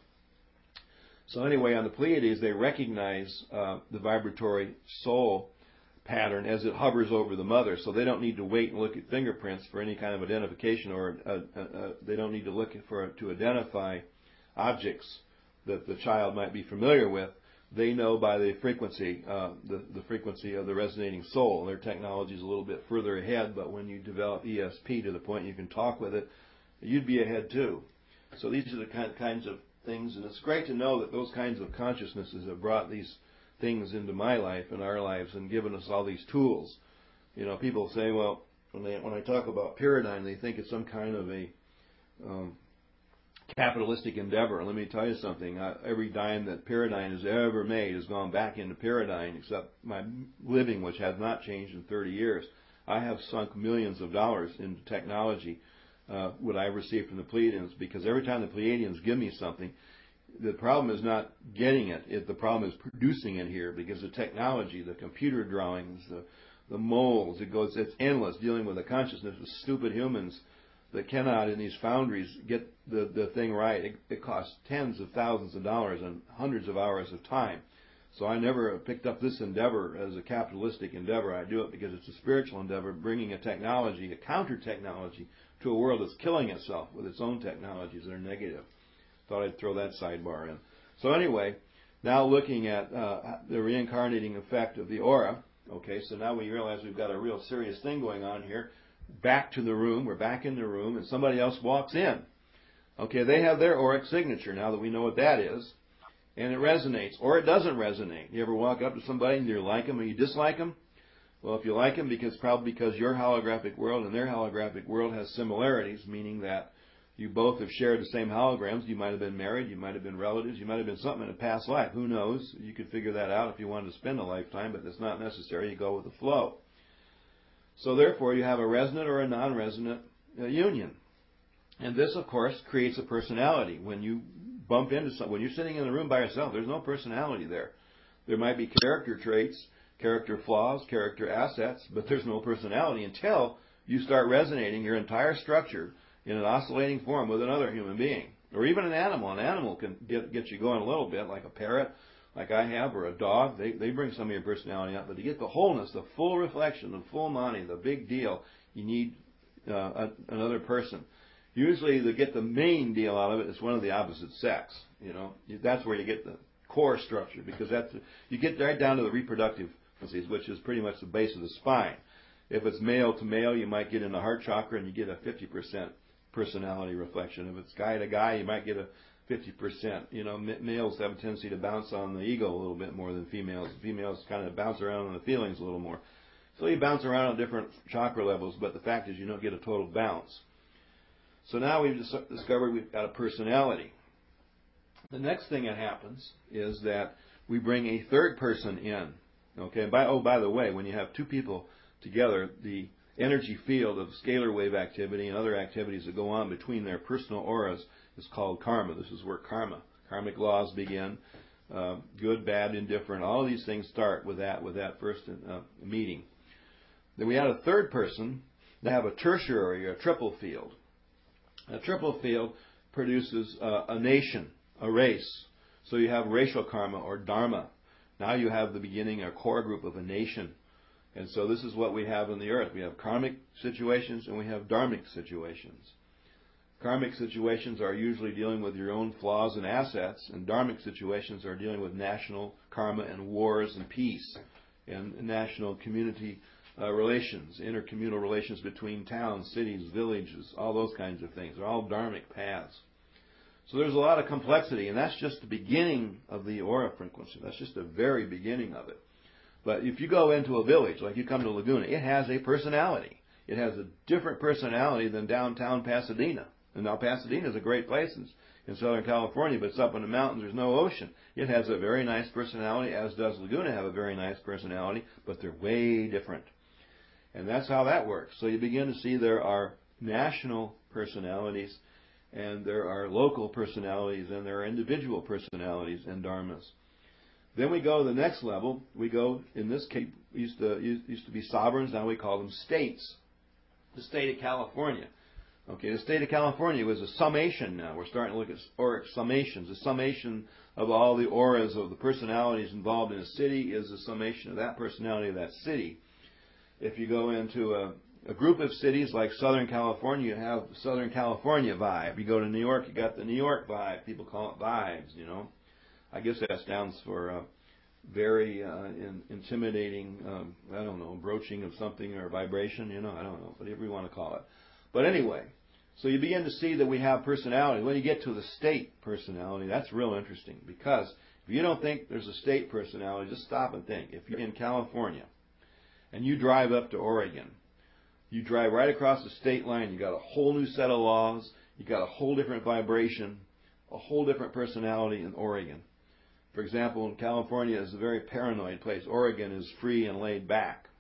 So anyway, on the Pleiades, they recognize the vibratory soul pattern as it hovers over the mother. So they don't need to wait and look at fingerprints for any kind of identification, or they don't need to look to identify objects that the child might be familiar with. They know by the frequency, the frequency of the resonating soul. Their technology is a little bit further ahead, but when you develop ESP to the point you can talk with it, you'd be ahead too. So these are the kinds of things, and it's great to know that those kinds of consciousnesses have brought these things into my life and our lives and given us all these tools. People say, well, when I talk about paradigm, they think it's some kind of a capitalistic endeavor. Let me tell you something. Every dime that Paradigm has ever made has gone back into Paradigm, except my living, which has not changed in 30 years. I have sunk millions of dollars into technology, what I received from the Pleiadians, because every time the Pleiadians give me something, the problem is not getting it. The problem is producing it here, because the technology, the computer drawings, the molds, it's endless, dealing with the consciousness of stupid humans that cannot, in these foundries, get the thing right. It costs tens of thousands of dollars and hundreds of hours of time. So I never picked up this endeavor as a capitalistic endeavor. I do it because it's a spiritual endeavor, bringing a technology, a counter-technology, to a world that's killing itself with its own technologies that are negative. Thought I'd throw that sidebar in. So anyway, now looking at the reincarnating effect of the aura. Okay, so now we realize we've got a real serious thing going on here. Back to the room, we're back in the room, and somebody else walks in. Okay, they have their auric signature now that we know what that is, and it resonates, or it doesn't resonate. You ever walk up to somebody and you like them or you dislike them? Well, if you like them, probably because your holographic world and their holographic world has similarities, meaning that you both have shared the same holograms. You might have been married, you might have been relatives, you might have been something in a past life. Who knows? You could figure that out if you wanted to spend a lifetime, but that's not necessary. You go with the flow. So therefore, you have a resonant or a non-resonant union. And this, of course, creates a personality. When you bump into someone, when you're sitting in the room by yourself, there's no personality there. There might be character traits, character flaws, character assets, but there's no personality until you start resonating your entire structure in an oscillating form with another human being. Or even an animal. An animal can get you going a little bit, like a parrot, like I have, or a dog. They bring some of your personality out. But to get the wholeness, the full reflection, the full Mani, the big deal, you need another person. Usually to get the main deal out of it is one of the opposite sex. You know, that's where you get the core structure, because you get right down to the reproductive frequencies, which is pretty much the base of the spine. If it's male to male, you might get in the heart chakra and you get a 50% personality reflection. If it's guy to guy, you might get a 50%. You know, males have a tendency to bounce on the ego a little bit more than females. Females kind of bounce around on the feelings a little more. So you bounce around on different chakra levels, but the fact is you don't get a total bounce. So now we've discovered we've got a personality. The next thing that happens is that we bring a third person in. Okay. By the way, when you have two people together, the energy field of scalar wave activity and other activities that go on between their personal auras is called karma. This is where karmic laws begin. Good, bad, indifferent. All of these things start with that first meeting. Then we add a third person. They have a tertiary or a triple field. A triple field produces a nation, a race. So you have racial karma or dharma. Now you have the beginning, a core group of a nation. And so this is what we have on the earth. We have karmic situations and we have dharmic situations. Karmic situations are usually dealing with your own flaws and assets, and dharmic situations are dealing with national karma and wars and peace and national community relations, intercommunal relations between towns, cities, villages, all those kinds of things. They're all dharmic paths. So there's a lot of complexity, and that's just the beginning of the aura frequency. That's just the very beginning of it. But if you go into a village, like you come to Laguna, it has a personality. It has a different personality than downtown Pasadena. And now Pasadena is a great place in Southern California, but it's up in the mountains, there's no ocean. It has a very nice personality, as does Laguna have a very nice personality, but they're way different. And that's how that works. So you begin to see there are national personalities, and there are local personalities, and there are individual personalities and dharmas. Then we go to the next level. We go, in this case, used to be sovereigns, now we call them states. The state of California. Okay, the state of California was a summation now. We're starting to look at auric summations. The summation of all the auras of the personalities involved in a city is the summation of that personality of that city. If you go into a group of cities like Southern California, you have the Southern California vibe. You go to New York, you got the New York vibe. People call it vibes, you know. I guess that stands for very intimidating, I don't know, broaching of something or vibration, you know, I don't know, whatever you want to call it. But anyway, so you begin to see that we have personality. When you get to the state personality, that's real interesting, because if you don't think there's a state personality, just stop and think. If you're in California and you drive up to Oregon, you drive right across the state line, you got a whole new set of laws, You got a whole different vibration, a whole different personality in Oregon. For example, in California is a very paranoid place. Oregon is free and laid back.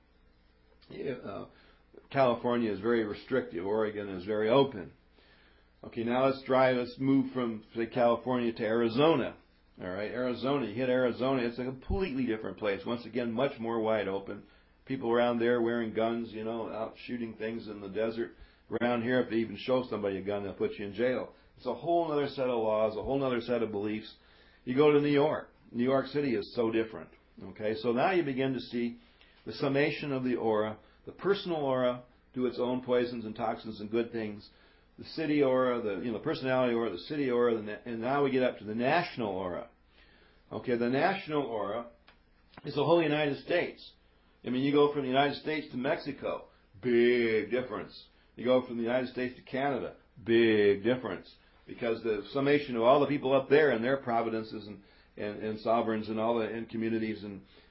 California is very restrictive. Oregon is very open. Okay, now let's move from, say, California to Arizona. All right, Arizona, you hit Arizona, it's a completely different place. Once again, much more wide open. People around there wearing guns, out shooting things in the desert. Around here, if they even show somebody a gun, they'll put you in jail. It's a whole other set of laws, a whole other set of beliefs. You go to New York. New York City is so different. Okay, so now you begin to see the summation of the aura, the personal aura, do its own poisons and toxins and good things. The city aura, the personality aura, the city aura, and now we get up to the national aura. Okay, the national aura is the whole United States. I mean, you go from the United States to Mexico, big difference. You go from the United States to Canada, big difference. Because the summation of all the people up there and their providences and sovereigns and all the communities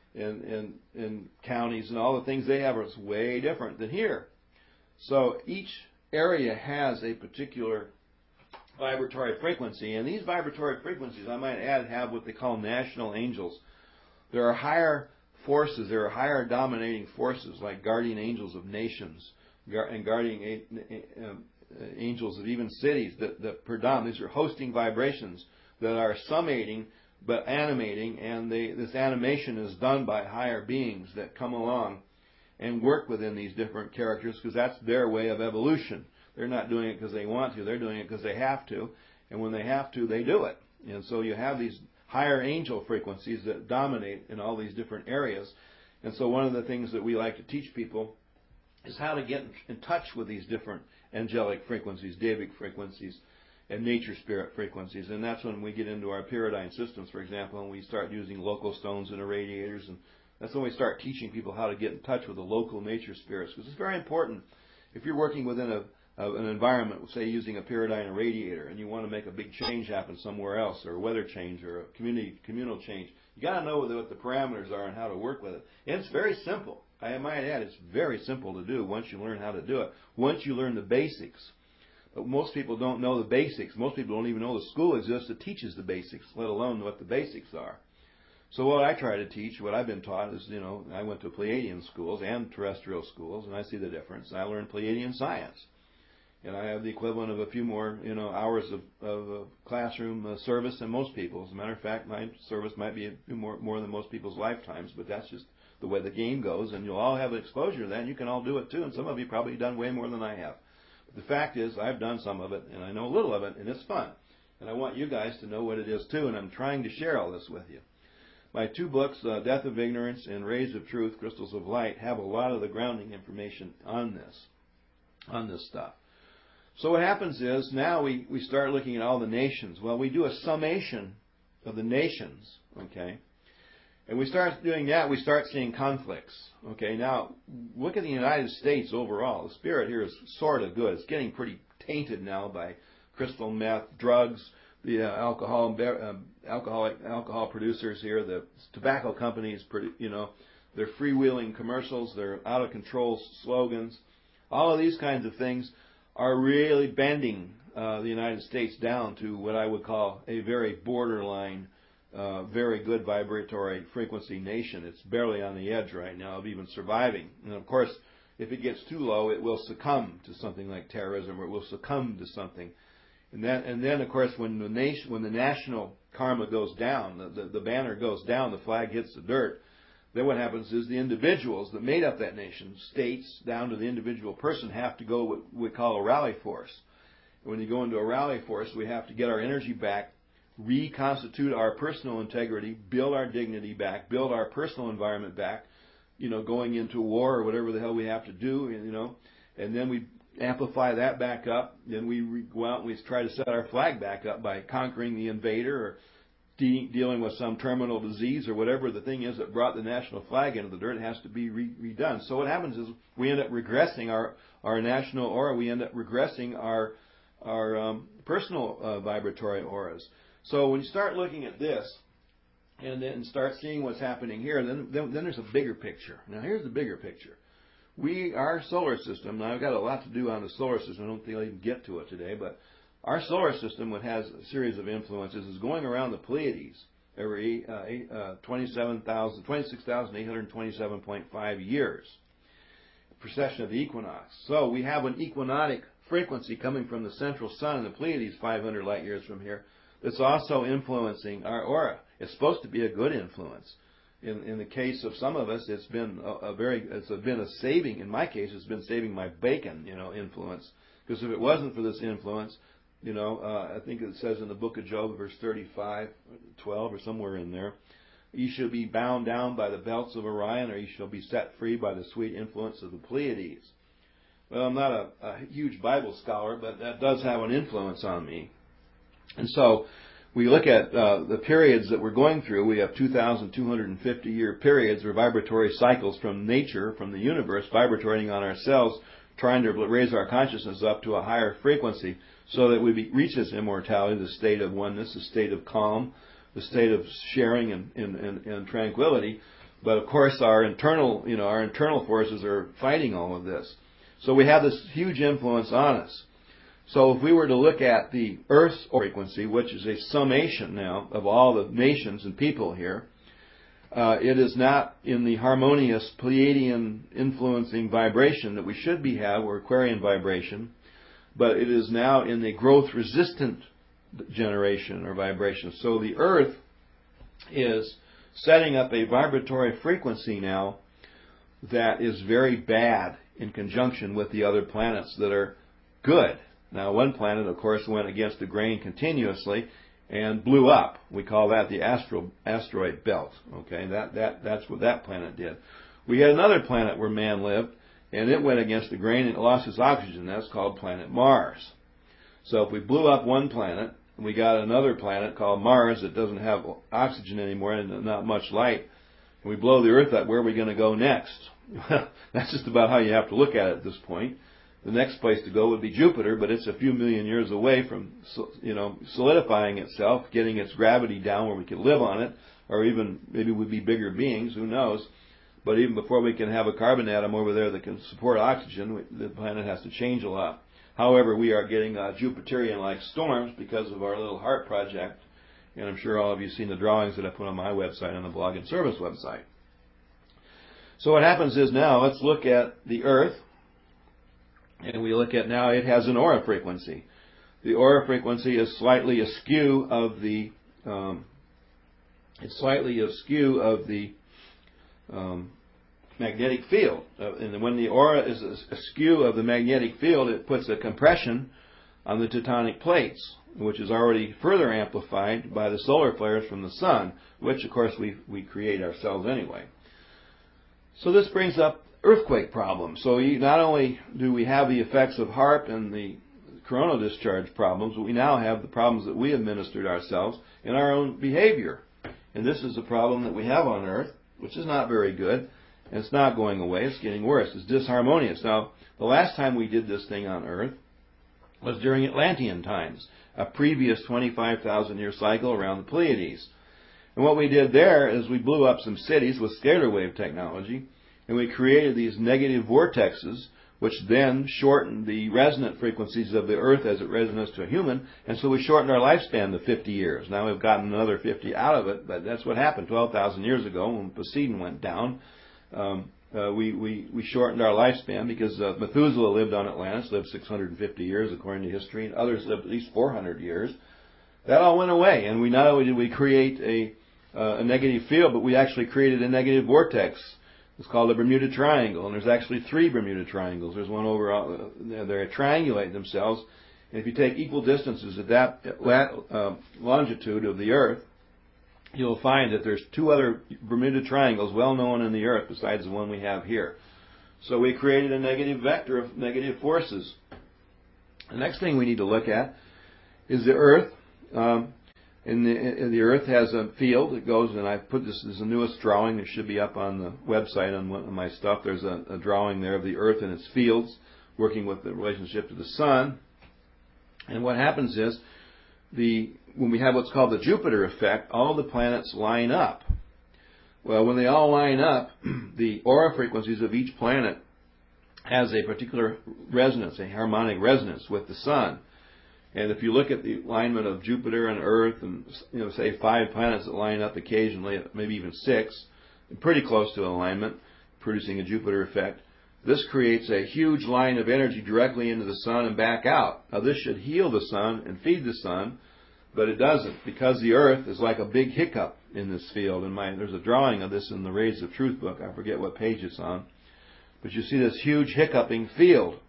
and counties and all the things they have is way different than here. So each area has a particular vibratory frequency, and these vibratory frequencies, I might add, have what they call national angels. There are higher forces, there are higher dominating forces like guardian angels of nations and guardian angels of even cities that predominate. These are hosting vibrations that are summating but animating, and this animation is done by higher beings that come along and work within these different characters because that's their way of evolution. They're not doing it because they want to. They're doing it because they have to. And when they have to, they do it. And so you have these higher angel frequencies that dominate in all these different areas. And so one of the things that we like to teach people is how to get in touch with these different angelic frequencies, Devic frequencies, and nature spirit frequencies. And that's when we get into our Pyridine systems, for example, and we start using local stones and irradiators, and that's when we start teaching people how to get in touch with the local nature spirits, because it's very important. If you're working within an environment, say using a Pyridine irradiator, and you want to make a big change happen somewhere else, or a weather change, or a communal change, you got to know what the parameters are and how to work with it. And it's very simple. I might add, it's very simple to do once you learn how to do it. Once you learn the basics. But most people don't know the basics. Most people don't even know the school exists that teaches the basics, let alone what the basics are. So what I try to teach, what I've been taught is, I went to Pleiadian schools and terrestrial schools, and I see the difference. I learned Pleiadian science. And I have the equivalent of a few more, hours of classroom service than most people. As a matter of fact, my service might be a few more than most people's lifetimes, but that's just the way the game goes, and you'll all have exposure to that, and you can all do it too, and some of you probably done way more than I have. But the fact is, I've done some of it, and I know a little of it, and it's fun. And I want you guys to know what it is too, and I'm trying to share all this with you. My two books, Death of Ignorance and Rays of Truth, Crystals of Light, have a lot of the grounding information on this stuff. So what happens is, now we start looking at all the nations. Well, we do a summation of the nations, okay? And we start doing that, we start seeing conflicts. Okay, now, look at the United States overall. The spirit here is sort of good. It's getting pretty tainted now by crystal meth, drugs, the alcohol producers here, the tobacco companies, their freewheeling commercials, their out-of-control slogans. All of these kinds of things are really bending the United States down to what I would call a very borderline, very good vibratory frequency nation. It's barely on the edge right now of even surviving. And of course, if it gets too low, it will succumb to something like terrorism, or it will succumb to something. And then of course, when the national karma goes down, the banner goes down, the flag hits the dirt, then what happens is the individuals that made up that nation, states down to the individual person, have to go what we call a rally force. And when you go into a rally force, we have to get our energy back, reconstitute our personal integrity, build our dignity back, build our personal environment back, going into war or whatever the hell we have to do, and then we amplify that back up. Then we go out and we try to set our flag back up by conquering the invader or dealing with some terminal disease or whatever the thing is that brought the national flag into the dirt. It has to be redone. So what happens is we end up regressing our national aura. We end up regressing our personal vibratory auras. So when you start looking at this and then start seeing what's happening here, then there's a bigger picture. Now here's the bigger picture. Our solar system, now I've got a lot to do on the solar system. I don't think I'll even get to it today, but Our solar system, which has a series of influences, is going around the Pleiades every 26,827.5 years. Precession of the equinox. So we have an equinotic frequency coming from the central sun in the Pleiades 500 light years from here that's also influencing our aura. It's supposed to be a good influence. In the case of some of us, it's been a saving. In my case, it's been saving my bacon, influence. Because if it wasn't for this influence, I think it says in the book of Job, verse 35, 12, or somewhere in there, you shall be bound down by the belts of Orion, or you shall be set free by the sweet influence of the Pleiades. Well, I'm not a huge Bible scholar, but that does have an influence on me. And so we look at the periods that we're going through. We have 2,250-year periods or vibratory cycles from nature, from the universe, vibrating on ourselves, trying to raise our consciousness up to a higher frequency so that we reach this immortality, the state of oneness, the state of calm, the state of sharing and tranquility. But of course, our internal forces are fighting all of this. So we have this huge influence on us. So if we were to look at the Earth's frequency, which is a summation now of all the nations and people here, it is not in the harmonious Pleiadian influencing vibration that we should have, or Aquarian vibration, but it is now in the growth-resistant generation or vibration. So the Earth is setting up a vibratory frequency now that is very bad in conjunction with the other planets that are good. Now, one planet, of course, went against the grain continuously and blew up. We call that the asteroid belt. Okay, that's what that planet did. We had another planet where man lived, and it went against the grain and it lost its oxygen. That's called planet Mars. So if we blew up one planet, we got another planet called Mars that doesn't have oxygen anymore and not much light, and we blow the Earth up, where are we going to go next? Well, that's just about how you have to look at it at this point. The next place to go would be Jupiter, but it's a few million years away from, solidifying itself, getting its gravity down where we could live on it, or even maybe we'd be bigger beings, who knows. But even before we can have a carbon atom over there that can support oxygen, the planet has to change a lot. However, we are getting Jupiterian-like storms because of our little HART project, and I'm sure all of you have seen the drawings that I put on my website, on the Blog and Service website. So what happens is now, let's look at the Earth. And we look at now, it has an aura frequency. The aura frequency is slightly askew of the magnetic field. And when the aura is askew of the magnetic field, it puts a compression on the tectonic plates, which is already further amplified by the solar flares from the sun, which of course we create ourselves anyway. So this brings up earthquake problems. So not only do we have the effects of HARP and the coronal discharge problems, but we now have the problems that we administered ourselves in our own behavior. And this is a problem that we have on Earth, which is not very good, and it's not going away. It's getting worse. It's disharmonious. Now, the last time we did this thing on Earth was during Atlantean times, a previous 25,000-year cycle around the Pleiades. And what we did there is we blew up some cities with scalar wave technology, and we created these negative vortexes, which then shortened the resonant frequencies of the Earth as it resonates to a human, and so we shortened our lifespan to 50 years. Now we've gotten another 50 out of it, but that's what happened 12,000 years ago when Poseidon went down. We shortened our lifespan because Methuselah lived on Atlantis, lived 650 years according to history, and others lived at least 400 years. That all went away, and we not only did we create a negative field, but we actually created a negative vortex. It's called the Bermuda Triangle, and there's actually 3 Bermuda Triangles. There's one over, they triangulate themselves, and if you take equal distances at that longitude of the Earth, you'll find that there's 2 other Bermuda Triangles well known in the Earth besides the one we have here. So we created a negative vector of negative forces. The next thing we need to look at is the Earth. And the Earth has a field that goes, and I put this as the newest drawing. It should be up on the website on one of my stuff. There's a drawing there of the Earth and its fields, working with the relationship to the Sun. And what happens is, when we have what's called the Jupiter effect, all the planets line up. Well, when they all line up, the aura frequencies of each planet has a particular resonance, a harmonic resonance with the Sun. And if you look at the alignment of Jupiter and Earth, and say 5 planets that line up occasionally, maybe even 6, pretty close to alignment, producing a Jupiter effect, this creates a huge line of energy directly into the sun and back out. Now this should heal the sun and feed the sun, but it doesn't, because the Earth is like a big hiccup in this field. And there's a drawing of this in the Rays of Truth book. I forget what page it's on. But you see this huge hiccuping field.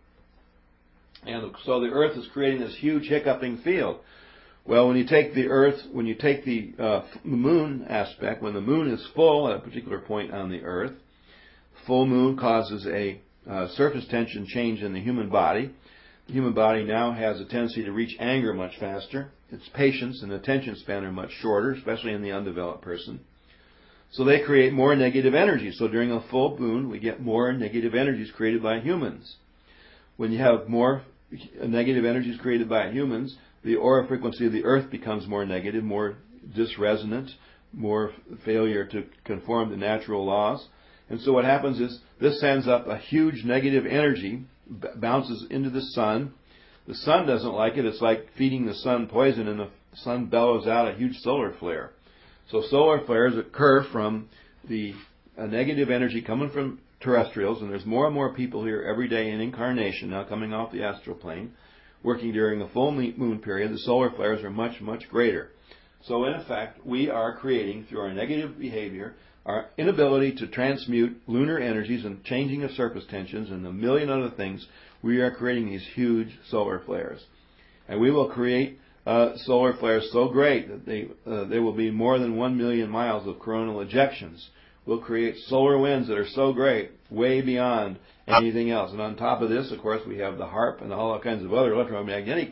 And so the Earth is creating this huge hiccuping field. Well, when you take the Earth, when you take the moon aspect, when the moon is full at a particular point on the Earth, full moon causes a surface tension change in the human body. The human body now has a tendency to reach anger much faster. Its patience and attention span are much shorter, especially in the undeveloped person. So they create more negative energy. So during a full moon, we get more negative energies created by humans. When you have more negative energies created by humans, the aura frequency of the Earth becomes more negative, more dysresonant, more failure to conform to natural laws. And so what happens is this sends up a huge negative energy, bounces into the sun. The sun doesn't like it. It's like feeding the sun poison, and the sun bellows out a huge solar flare. So solar flares occur from the negative energy coming from terrestrials, and there's more and more people here every day in incarnation now coming off the astral plane, working during the full moon period. The solar flares are much, much greater. So in effect, we are creating, through our negative behavior, our inability to transmute lunar energies and changing of surface tensions and a million other things, we are creating these huge solar flares. And we will create solar flares so great that there will be more than 1 million miles of coronal ejections. We'll create solar winds that are so great, way beyond anything else. And on top of this, of course, we have the HAARP and all kinds of other electromagnetic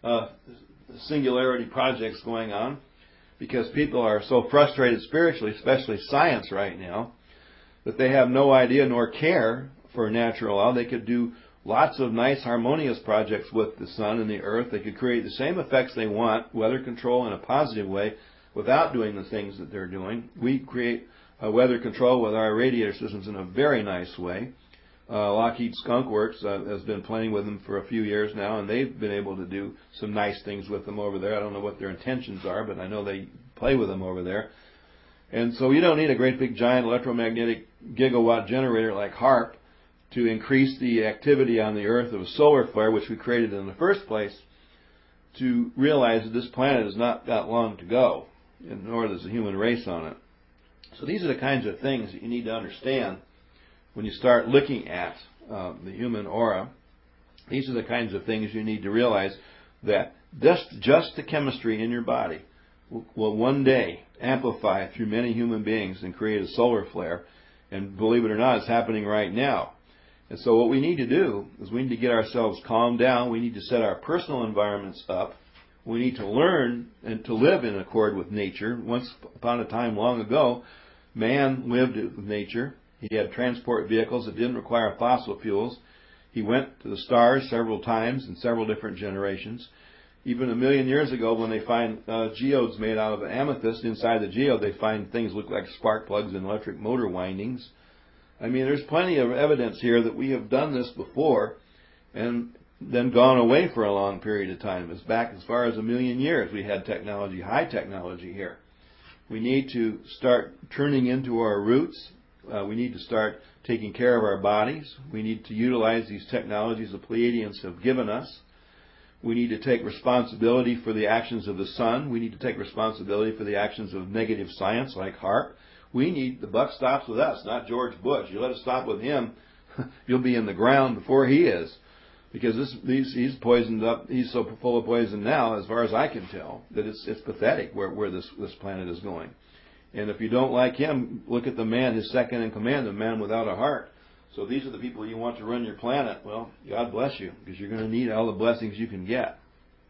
singularity projects going on, because people are so frustrated spiritually, especially science right now, that they have no idea nor care for natural law. They could do lots of nice harmonious projects with the sun and the earth. They could create the same effects they want, weather control in a positive way, without doing the things that they're doing. We create weather control with our radiator systems in a very nice way. Lockheed Skunk Works has been playing with them for a few years now, and they've been able to do some nice things with them over there. I don't know what their intentions are, but I know they play with them over there. And so you don't need a great big giant electromagnetic gigawatt generator like HAARP to increase the activity on the Earth of a solar flare, which we created in the first place, to realize that this planet has not got long to go, and nor does the human race on it. So these are the kinds of things that you need to understand when you start looking at the human aura. These are the kinds of things you need to realize, that just the chemistry in your body will one day amplify through many human beings and create a solar flare. And believe it or not, it's happening right now. And so what we need to do is we need to get ourselves calmed down. We need to set our personal environments up. We need to learn and to live in accord with nature. Once upon a time long ago, man lived with nature. He had transport vehicles that didn't require fossil fuels. He went to the stars several times in several different generations. Even 1 million years ago, when they find geodes made out of amethyst, inside the geode they find things look like spark plugs and electric motor windings. I mean, there's plenty of evidence here that we have done this before and then gone away for a long period of time. It's back as far as 1 million years we had technology, high technology here. We need to start turning into our roots. We need to start taking care of our bodies. We need to utilize these technologies the Pleiadians have given us. We need to take responsibility for the actions of the sun. We need to take responsibility for the actions of negative science like HAARP. The buck stops with us, not George Bush. You let it stop with him, you'll be in the ground before he is. Because he's poisoned up, he's so full of poison now, as far as I can tell, that it's pathetic where this planet is going. And if you don't like him, look at the man, his second in command, the man without a heart. So these are the people you want to run your planet. Well, God bless you, because you're going to need all the blessings you can get.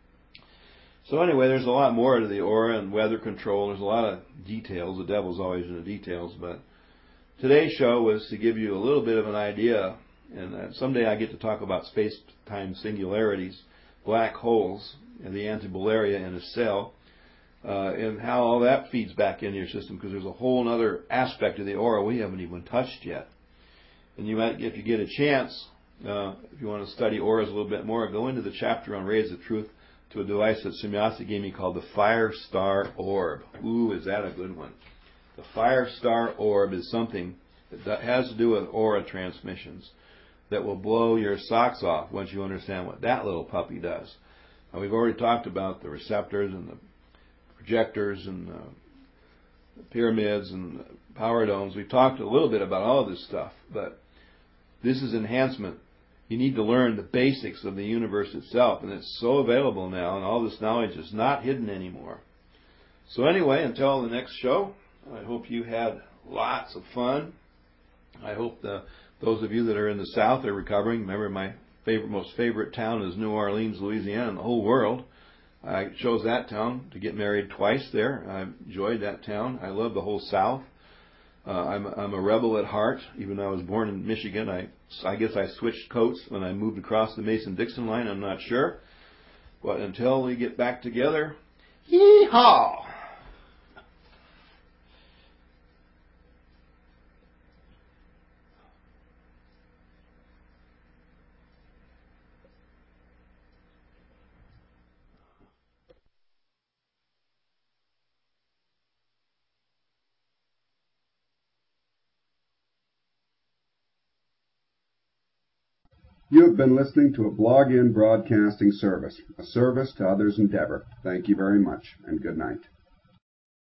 So anyway, there's a lot more to the aura and weather control. There's a lot of details. The devil's always in the details. But today's show was to give you a little bit of an idea. And someday I get to talk about space-time singularities, black holes, and the antibularia in a cell, and how all that feeds back into your system, because there's a whole other aspect of the aura we haven't even touched yet. And you might, if you get a chance, if you want to study auras a little bit more, go into the chapter on Rays of Truth to a device that Semyonov gave me called the Firestar Orb. Ooh, is that a good one? The Firestar Orb is something that has to do with aura transmissions that will blow your socks off once you understand what that little puppy does. Now, we've already talked about the receptors and the projectors and the pyramids and the power domes. We've talked a little bit about all of this stuff, but this is enhancement. You need to learn the basics of the universe itself, and it's so available now, and all this knowledge is not hidden anymore. So anyway, until the next show, I hope you had lots of fun. I hope those of you that are in the South are recovering. Remember, my most favorite town is New Orleans, Louisiana, in the whole world. I chose that town to get married twice there. I enjoyed that town. I love the whole South. I'm a rebel at heart. Even though I was born in Michigan, I guess I switched coats when I moved across the Mason-Dixon line. I'm not sure. But until we get back together, yee-haw! You have been listening to a Blog In Broadcasting service, a service to others' endeavor. Thank you very much, and good night.